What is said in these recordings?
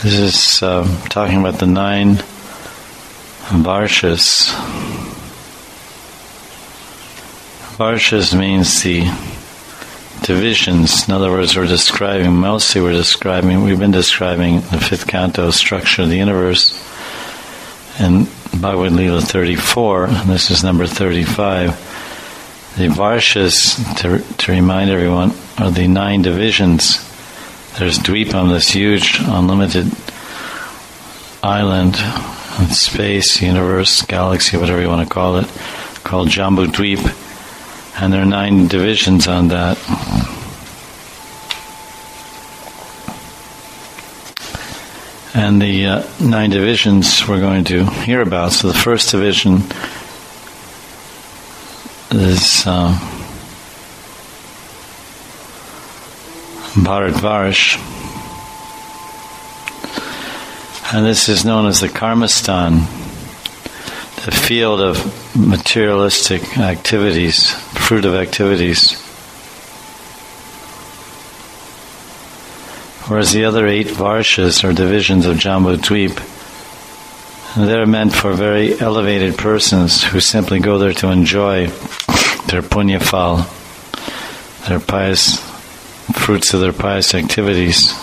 This is talking about the 9 Varshas. Varshas means the divisions. In other words, we've been describing the 5th canto structure of the universe in Bhagavad Leela 34, and this is number 35. The Varshas, to remind everyone, are the 9 divisions. There's Dvipam, this huge, unlimited island, space, universe, galaxy, whatever you want to call it, called Jambu Dvip, and there are 9 divisions on that. And the 9 divisions we're going to hear about. So the first division is Bharatvarsh, and this is known as the Karmastan, the field of materialistic activities, fruit of activities. Whereas the other 8 Varshas, or divisions of Jambu Dvip, they're meant for very elevated persons who simply go there to enjoy their punya phal, their pious fruits of their pious activities.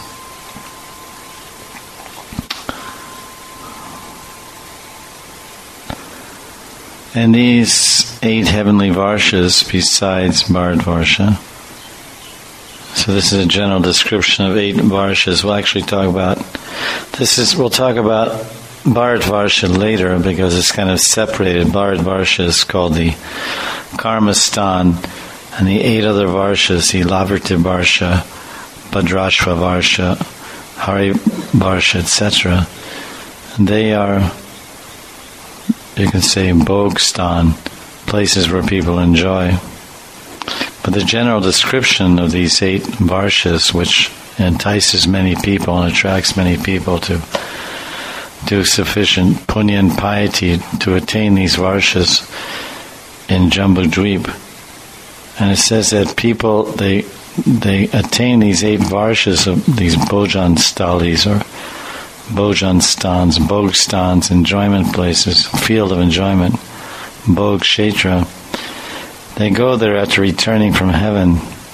And these 8 heavenly Varshas, besides Bharatvarsha, so this is a general description of 8 Varshas. We'll actually talk about we'll talk about Bharatvarsha later because it's kind of separated. Bharatvarsha is called the Karmastan, and the 8 other Varshas, the Lavrti Varsha, Bhadrashva Varsha, Hari Varsha, etc., they are, you can say, Bhogstan, places where people enjoy. But the general description of these 8 Varshas, which entices many people and attracts many people to do sufficient punya and piety to attain these Varshas in Jambu Dvip. And it says that people, they attain these 8 Varshas of these Bhojan Stalis, or Bhojan Stans, Bhogstans, enjoyment places, field of enjoyment, Bhog Kshetra. They go there after returning from heaven.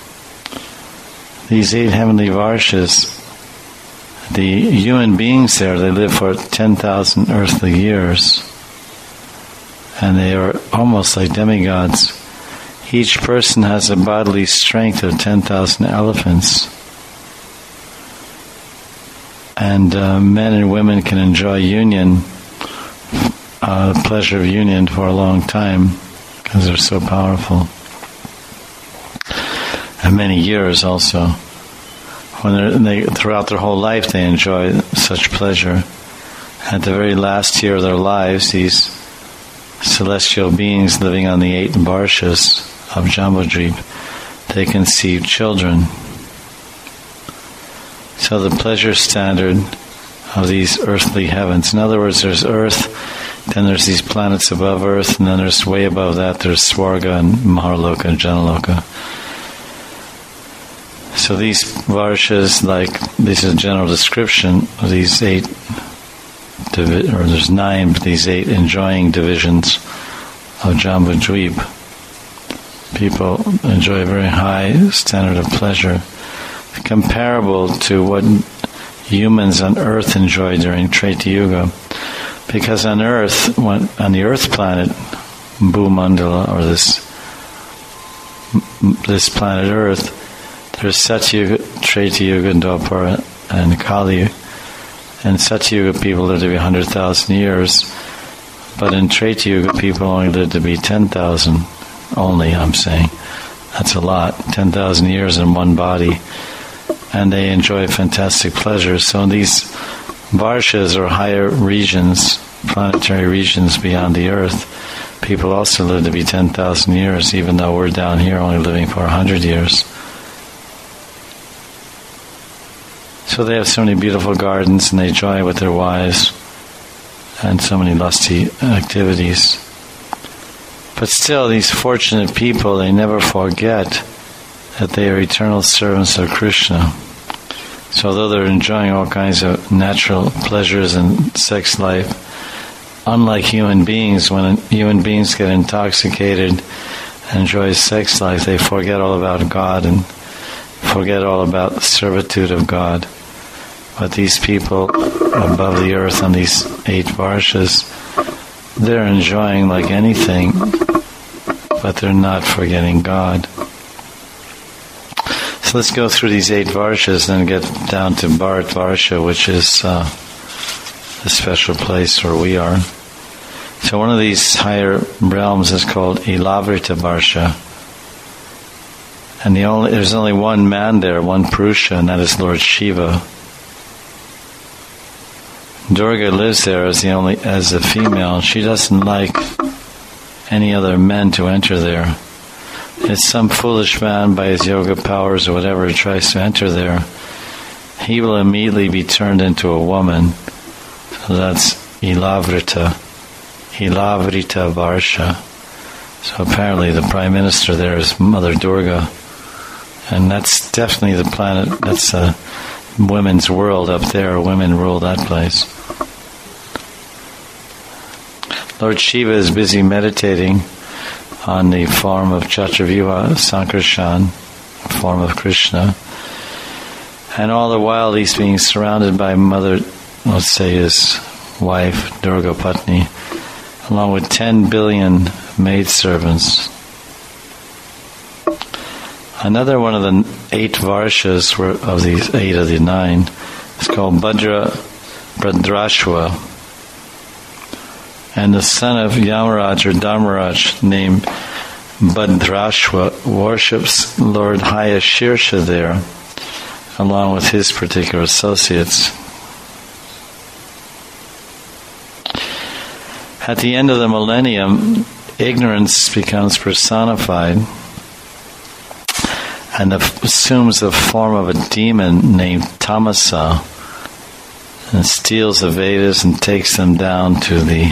These 8 heavenly Varshas, the human beings there, they live for 10,000 earthly years. And they are almost like demigods. Each person has a bodily strength of 10,000 elephants. And men and women can enjoy union, the pleasure of union for a long time, because they're so powerful. And many years also. Throughout their whole life they enjoy such pleasure. At the very last year of their lives, these celestial beings living on the 8 Varshas of Jambu Dvip, they conceive children. So the pleasure standard of these earthly heavens, in other words, there's earth, then there's these planets above earth, and then there's way above that, there's Swarga and Maharloka and Janaloka. So these Varshas, this is a general description of these 8, or there's 9, but these 8 enjoying divisions of Jambu Dvip. People enjoy a very high standard of pleasure, comparable to what humans on Earth enjoy during Treta Yuga. Because on Earth, on the Earth planet, Bhumandala, or this planet Earth, there's Satyuga, Treta Yuga, Dwapara, and Kali. And Satyuga people live to be 100,000 years, but in Treta Yuga people only live to be 10,000. Only, I'm saying. That's a lot. 10,000 years in one body. And they enjoy fantastic pleasure. So these Varshas, or higher regions, planetary regions beyond the Earth, people also live to be 10,000 years, even though we're down here only living for 100 years. So they have so many beautiful gardens, and they enjoy with their wives, and so many lusty activities. But still, these fortunate people, they never forget that they are eternal servants of Krishna. So although they're enjoying all kinds of natural pleasures and sex life, unlike human beings, when human beings get intoxicated and enjoy sex life, they forget all about God and forget all about the servitude of God. But these people above the earth on these 8 varshas, they're enjoying like anything, but they're not forgetting God. So let's go through these 8 varshas and then get down to Bharat Varsha, which is the special place where we are. So one of these higher realms is called Ilavrita Varsha. And there's only one man there, one Purusha, and that is Lord Shiva. Durga lives there as a female, and she doesn't like any other men to enter there. If some foolish man by his yoga powers or whatever tries to enter there, he will immediately be turned into a woman. So that's Ilavrita Varsha. So apparently the Prime Minister there is Mother Durga. And that's definitely the planet, that's a women's world up there. Women rule that place. Lord Shiva is busy meditating on the form of Chaturvyuha Sankarshan, form of Krishna. And all the while he's being surrounded by Mother, let's say his wife, Durga Patni, along with 10 billion maidservants. Another one of the 8 varshas of these 8 of the 9 is called Bhadrashva. And the son of Yamaraj or Dharmaraj named Bhadrashva worships Lord Hayashirsha there, along with his particular associates. At the end of the millennium, ignorance becomes personified and assumes the form of a demon named Tamasa and steals the Vedas and takes them down to the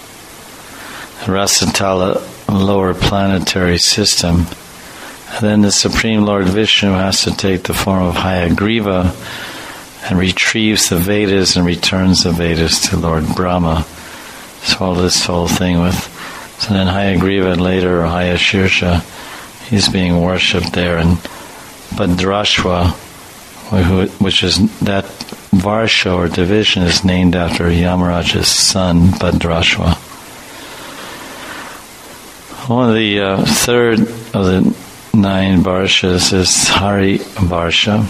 Rasatala lower planetary system. And then the Supreme Lord Vishnu has to take the form of Hayagriva and retrieves the Vedas and returns the Vedas to Lord Brahma. So all this whole thing so then Hayagriva and later Hayashirsha, he's being worshipped there, and Bhadrashva, which is that Varsha or division, is named after Yamaraj's son, Bhadrashva. One of the third of the 9 Varshas is Hari Varsha.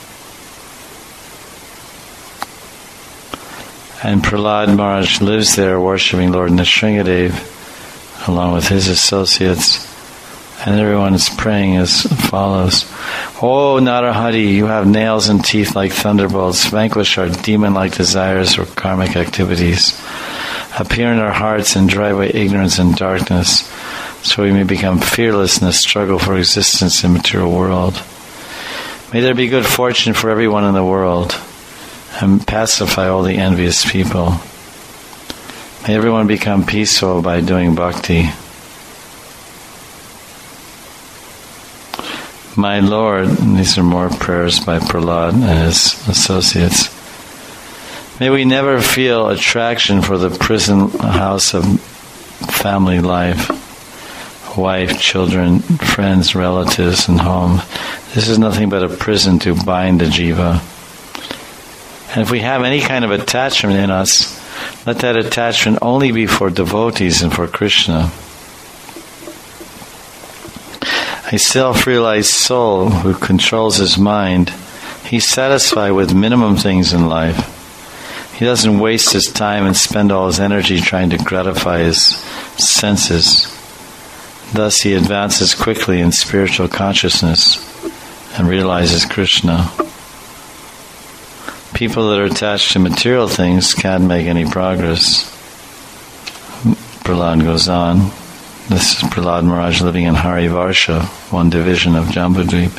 And Prahlad Maharaj lives there worshipping Lord Nrsingadev along with his associates. And everyone is praying as follows. O Narahari, you have nails and teeth like thunderbolts. Vanquish our demon-like desires or karmic activities. Appear in our hearts and drive away ignorance and darkness, so we may become fearless in the struggle for existence in the material world. May there be good fortune for everyone in the world, and pacify all the envious people. May everyone become peaceful by doing bhakti. My Lord, and these are more prayers by Prahlad and his associates, may we never feel attraction for the prison house of family life, wife, children, friends, relatives, and home. This is nothing but a prison to bind the jiva. And if we have any kind of attachment in us, let that attachment only be for devotees and for Krishna. A self-realized soul who controls his mind, he's satisfied with minimum things in life. He doesn't waste his time and spend all his energy trying to gratify his senses. Thus he advances quickly in spiritual consciousness and realizes Krishna. People that are attached to material things can't make any progress. Prahlad goes on. This is Prahlad Maharaj living in Hari Varsha, one division of Jambudvip.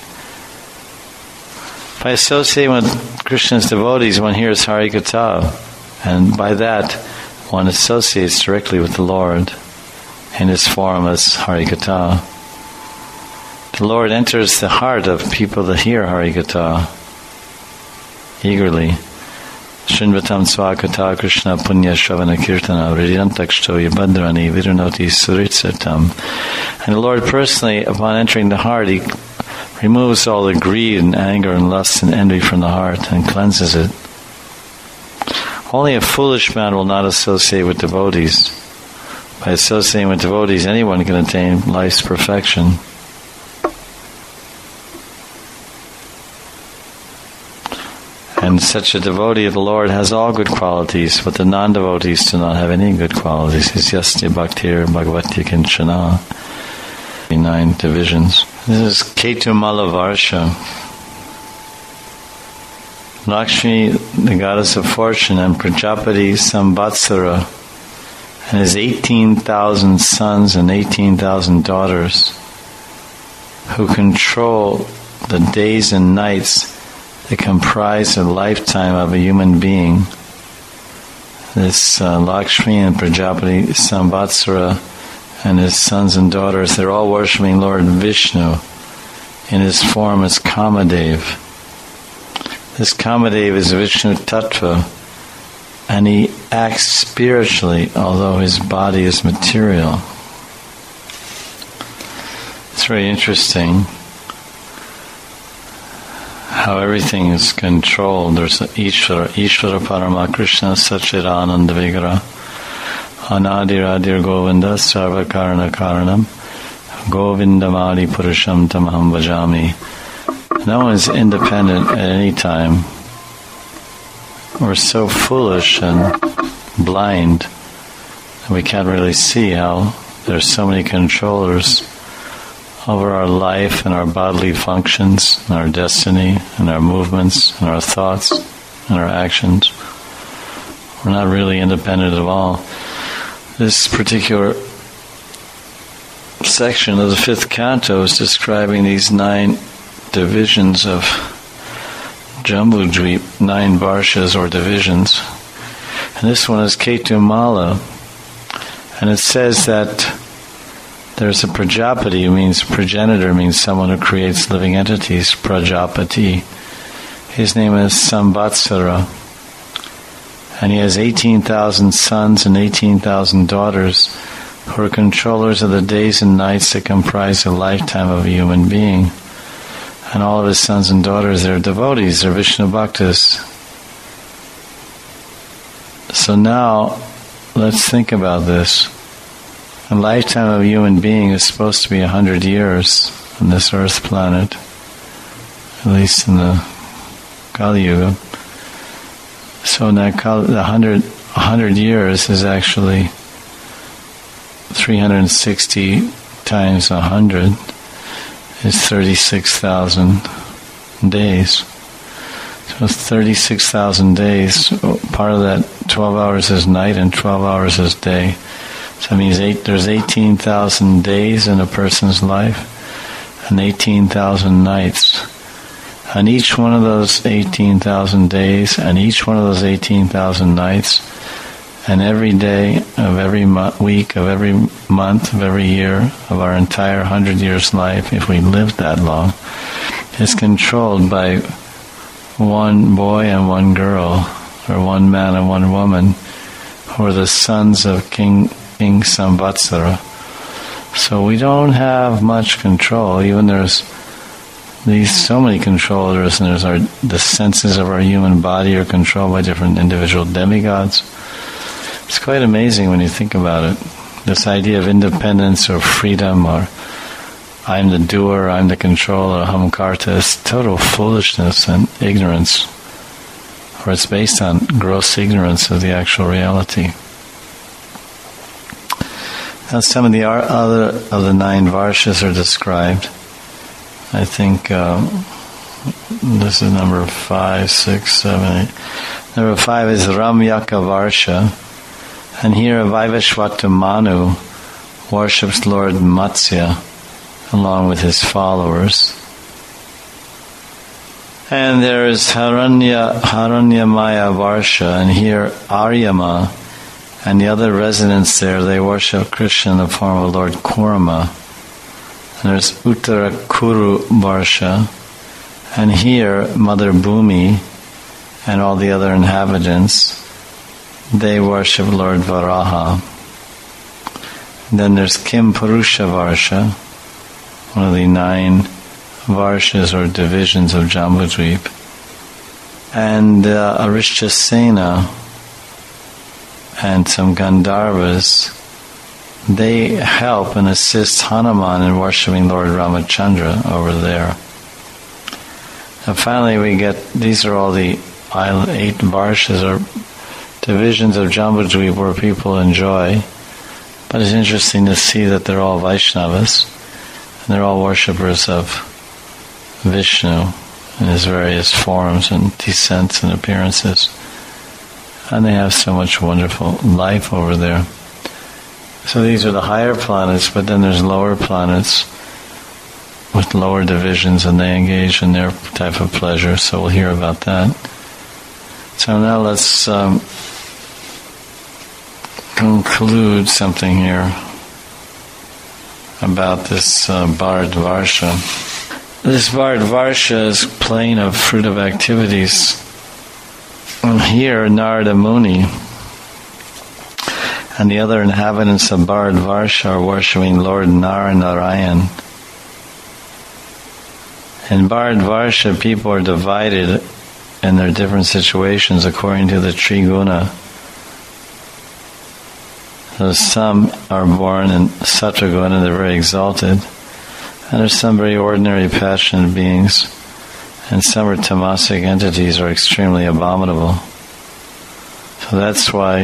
By associating with Krishna's devotees, one hears Hari Katha, and by that, one associates directly with the Lord in his form as Hari Katha. The Lord enters the heart of people that hear Hari Katha. eagerly. Srinvatam Swakata Krishna Punya Shravana Kirtana Vridantakshto Yabhadrani Virunoti Suritsatam. And the Lord personally, upon entering the heart, He removes all the greed and anger and lust and envy from the heart and cleanses it. Only a foolish man will not associate with devotees. By associating with devotees, anyone can attain life's perfection. And such a devotee of the Lord has all good qualities, but the non-devotees do not have any good qualities. It's Yasya Bhaktir Bhagavati Kinchana. 9 divisions. This is Ketumala Varsha. Lakshmi, the goddess of fortune, and Prajapati Samvatsara, and his 18,000 sons and 18,000 daughters, who control the days and nights that comprise a lifetime of a human being. This Lakshmi and Prajapati Samvatsara and his sons and daughters, they're all worshipping Lord Vishnu in his form as Kamadev. This Kamadev is Vishnu Tattva, and he acts spiritually, although his body is material. It's very interesting how everything is controlled. There's Ishvara Parama Krishna Sachidananda Vigra Anadiradir Govinda Sarva Karana Karanam Govindamadi Purusham Tamaham Vajami. No one is independent at any time. We're so foolish and blind that we can't really see how there's so many controllers over our life and our bodily functions and our destiny and our movements and our thoughts and our actions. We're not really independent at all. This particular section of the 5th canto is describing these 9 divisions of Jambudvip, 9 varshas or divisions. And this one is Ketumala. And it says that there's a Prajapati, who means progenitor, means someone who creates living entities, Prajapati. His name is Samvatsara. And he has 18,000 sons and 18,000 daughters who are controllers of the days and nights that comprise a lifetime of a human being. And all of his sons and daughters, they're devotees, they're Vishnu Bhaktas. So now, let's think about this. A lifetime of a human being is supposed to be 100 years on this earth planet, at least in the Kali Yuga. So in that the 100 years is actually 360 times 100 is 36,000 days. So 36,000 days, part of that 12 hours is night and 12 hours is day. So that means there's 18,000 days in a person's life and 18,000 nights. And each one of those 18,000 days and each one of those 18,000 nights and every day of every week of every month of every year of our entire 100 years life, if we live that long, is controlled by one boy and one girl, or one man and one woman, who are the sons of King Samvatsara. So we don't have much control. Even there's so many controllers, and the senses of our human body are controlled by different individual demigods. It's quite amazing when you think about it. This idea of independence or freedom, or I'm the doer, I'm the controller, aham karta, is total foolishness and ignorance, or it's based on gross ignorance of the actual reality. Now some of the other of the 9 varshas are described. I think this is number 5, 6, 7, 8. Number 5 is Ramyaka Varsha. And here Vaivashvata Manu worships Lord Matsya along with his followers. And there is Haranyamaya Varsha, and here Aryama and the other residents there, they worship Krishna in the form of Lord Kurma. And there's Uttarakuru Varsha, and here Mother Bhumi and all the other inhabitants, they worship Lord Varaha. Then there's Kim Purusha Varsha, one of the 9 Varshas or divisions of Jambudvip. And Arishtasena and some Gandharvas, they help and assist Hanuman in worshipping Lord Ramachandra over there. And finally we get, these are all the 8 Varshas or divisions of Jambudvip where people enjoy. But it's interesting to see that they're all Vaishnavas, and they're all worshippers of Vishnu in his various forms and descents and appearances. And they have so much wonderful life over there. So these are the higher planets, but then there's lower planets with lower divisions, and they engage in their type of pleasure, so we'll hear about that. So now let's conclude something here about this Bharadvarsha. This Bharadvarsha is plain of fruit of activities. And here Narada Muni and the other inhabitants of Bharadvarsha are worshipping Lord Narayan. In Bharadvarsha, people are divided in their different situations according to the Triguna. So some are born in Sattva-guna and they're very exalted, and there's some very ordinary passionate beings, and some are tamasic entities or extremely abominable. So that's why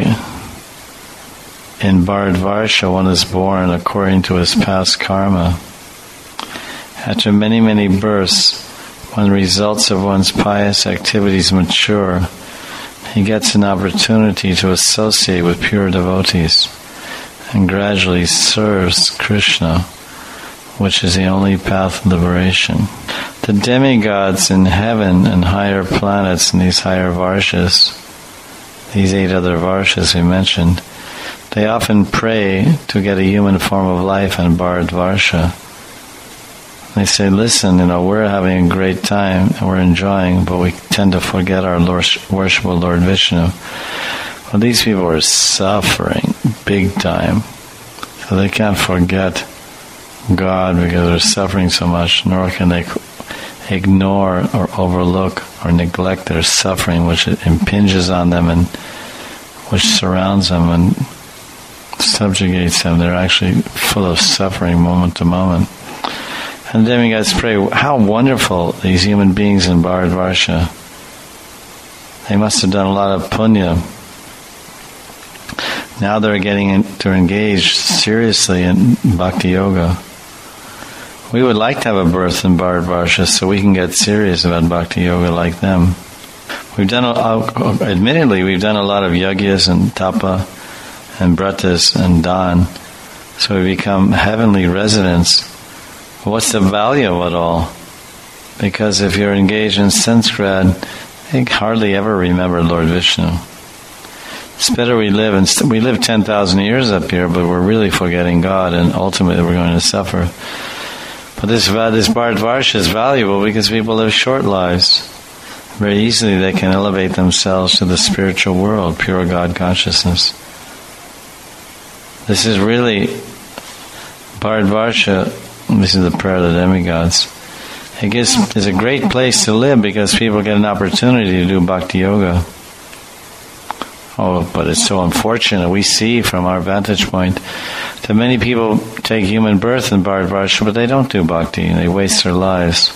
in Bharadvarsha one is born according to his past karma. After many, many births, when the results of one's pious activities mature, he gets an opportunity to associate with pure devotees and gradually serves Krishna, which is the only path of liberation. The demigods in heaven and higher planets in these higher Varshas, these 8 other Varshas we mentioned, they often pray to get a human form of life in Bharadvarsha. They say, listen, we're having a great time and we're enjoying, but we tend to forget our worshipful Lord Vishnu. Well, these people are suffering big time, so they can't forget God because they're suffering so much, nor can they ignore or overlook or neglect their suffering, which impinges on them and which surrounds them and subjugates them. They're actually full of suffering moment to moment. And demigods pray, how wonderful these human beings in Bharadvarsha. They must have done a lot of punya. Now they're getting to engage seriously in bhakti yoga. We would like to have a birth in Bharadvarsha so we can get serious about bhakti yoga like them. Admittedly, we've done a lot of yagyas and tapa and vratas and dan, so we become heavenly residents. But what's the value of it all? Because if you're engaged in sense grad, you hardly ever remember Lord Vishnu. It's better we live 10,000 years up here, but we're really forgetting God, and ultimately we're going to suffer. But this Bharadvarsha is valuable because people live short lives. Very easily they can elevate themselves to the spiritual world, pure God consciousness. This is really Bharadvarsha. This is the prayer of the demigods. It's a great place to live because people get an opportunity to do bhakti yoga. Oh, but it's so unfortunate. We see from our vantage point that many people take human birth in Bharadvarsha, but they don't do bhakti, and they waste their lives.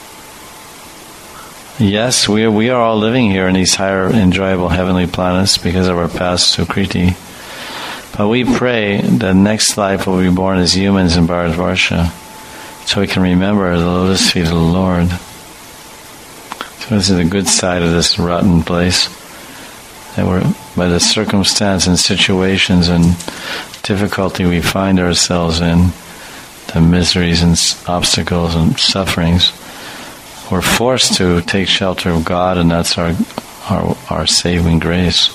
Yes, we are all living here in these higher, enjoyable heavenly planets because of our past Sukriti. But we pray that next life will be born as humans in Bharadvarsha, so we can remember the lotus feet of the Lord. So this is the good side of this rotten place. That we're, by the circumstance and situations and difficulty we find ourselves in, the miseries and obstacles and sufferings, we're forced to take shelter of God, and that's our saving grace.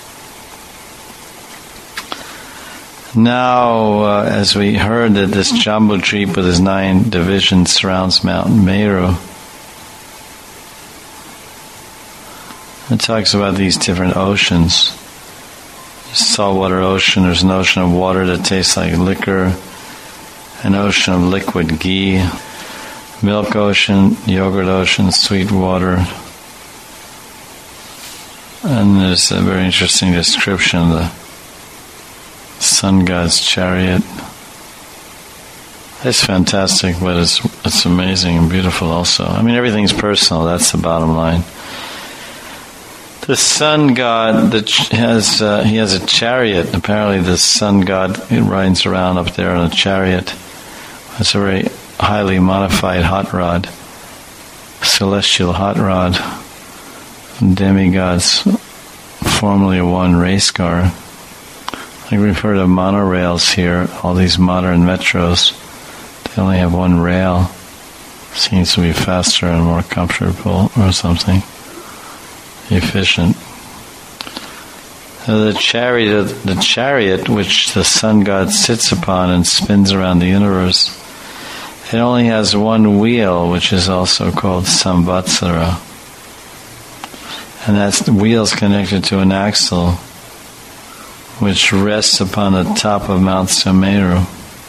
Now, as we heard that this Jambudvip with his 9 divisions surrounds Mount Meru, It talks about these different oceans. Saltwater ocean, there's an ocean of water that tastes like liquor, an ocean of liquid ghee, milk ocean, yogurt ocean, sweet water. And there's a very interesting description of the sun god's chariot. It's fantastic, but it's amazing and beautiful also. I mean, everything's personal, that's the bottom line. The sun god he has a chariot. Apparently the sun god rides around up there on a chariot. It's a very highly modified hot rod, celestial hot rod. Demigods, formerly a one race car. Like we've heard of monorails here, all these modern metros, they only have one rail. Seems to be faster and more comfortable or something. Efficient. The chariot which the sun god sits upon and spins around the universe, it only has one wheel, which is also called Samvatsara. And the wheel's connected to an axle which rests upon the top of Mount Sumeru.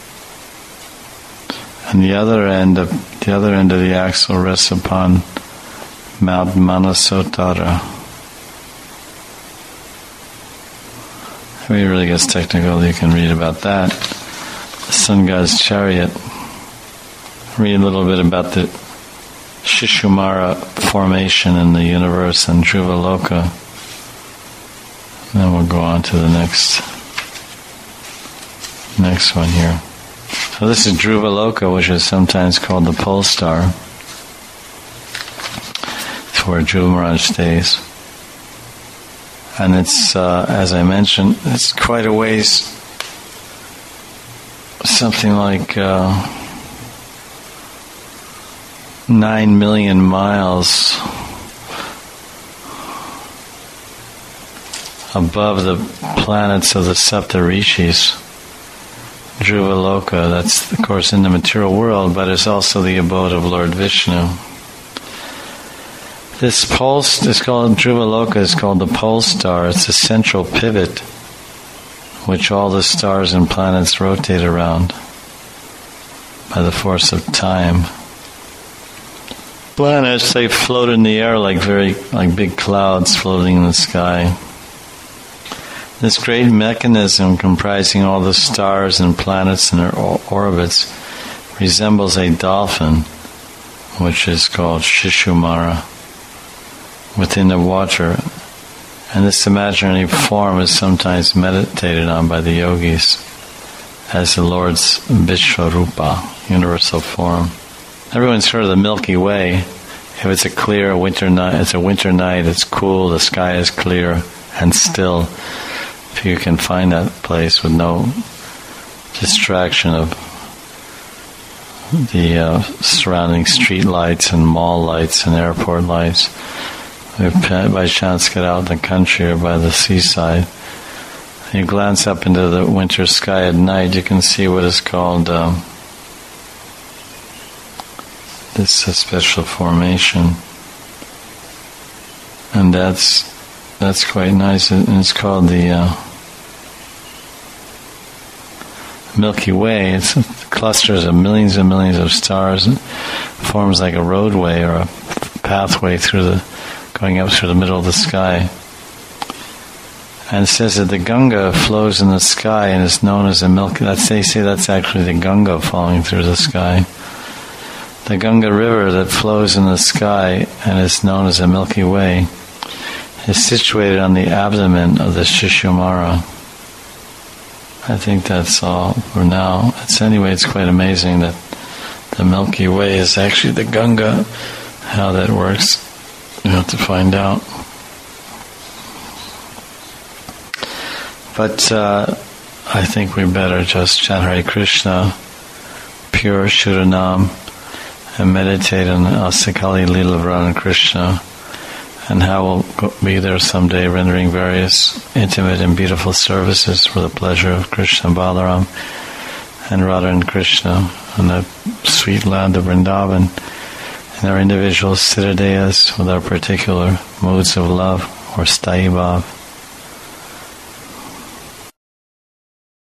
And the other end of the axle rests upon Mount Manasotara. If it really gets technical, you can read about that. The sun god's chariot. Read a little bit about the Shishumara formation in the universe and Dhruvaloka. And then we'll go on to the next one here. So this is Dhruvaloka, which is sometimes called the pole star. It's where Dhruva Maharaj stays. And it's, as I mentioned, it's quite a ways, something like 9 million miles above the planets of the Saptarishis. Dhruvaloka, that's of course in the material world, but it's also the abode of Lord Vishnu. This pulse is called Dhruvaloka, is called the pole star. It's a central pivot which all the stars and planets rotate around by the force of time. Planets, they float in the air like big clouds floating in the sky. This great mechanism comprising all the stars and planets in their orbits resembles a dolphin, which is called Shishumara, within the water. And this imaginary form is sometimes meditated on by the yogis as the Lord's Vishvarupa, universal form. Everyone's heard of the Milky Way. If it's a clear winter night, it's cool, the sky is clear and still. If you can find that place with no distraction of the surrounding street lights and mall lights and airport lights, if by chance get out in the country or by the seaside, and you glance up into the winter sky at night, you can see what is called this special formation, and that's quite nice. And it's called the Milky Way. It's clusters of millions and millions of stars. It forms like a roadway or a pathway going up through the middle of the sky. And it says that the Ganga flows in the sky and is known as the Milky. They say that's actually the Ganga flowing through the sky. The Ganga River that flows in the sky and is known as the Milky Way is situated on the abdomen of the Shishumara. I think that's all for now. It's quite amazing that the Milky Way is actually the Ganga. How that works, you have to find out. But I think we better just chant Hare Krishna, pure Shuranam, and meditate on the Asakali Leela of Radha Krishna, and how we'll be there someday rendering various intimate and beautiful services for the pleasure of Krishna Balaram and Radha and Krishna in the sweet land of Vrindavan. in our individual siddhadeyas with our particular moods of love or sthayi bhav.